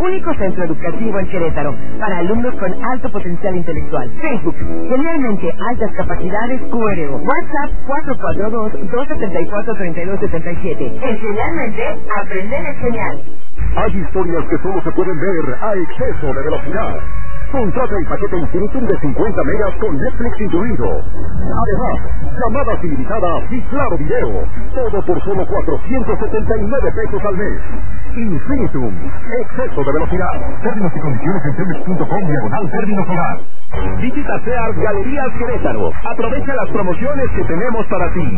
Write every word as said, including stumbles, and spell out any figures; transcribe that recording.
único centro educativo en Querétaro, para alumnos con alto potencial intelectual. Facebook, Genialmente Altas Capacidades Q R O. WhatsApp cuatro cuatro dos, dos siete cuatro, tres dos siete siete. En Genialmente, aprender es genial. Hay historias que solo se pueden ver a exceso de velocidad. Contrata el paquete Infinitum de cincuenta megas con Netflix incluido. Además, llamadas ilimitadas y claro video. Todo por solo cuatrocientos setenta y nueve pesos al mes. Infinitum, exceso de velocidad. Términos y condiciones en telmex punto com diagonal términos hogar. Visita Sears Galerías Querétaro. Aprovecha las promociones que tenemos para ti.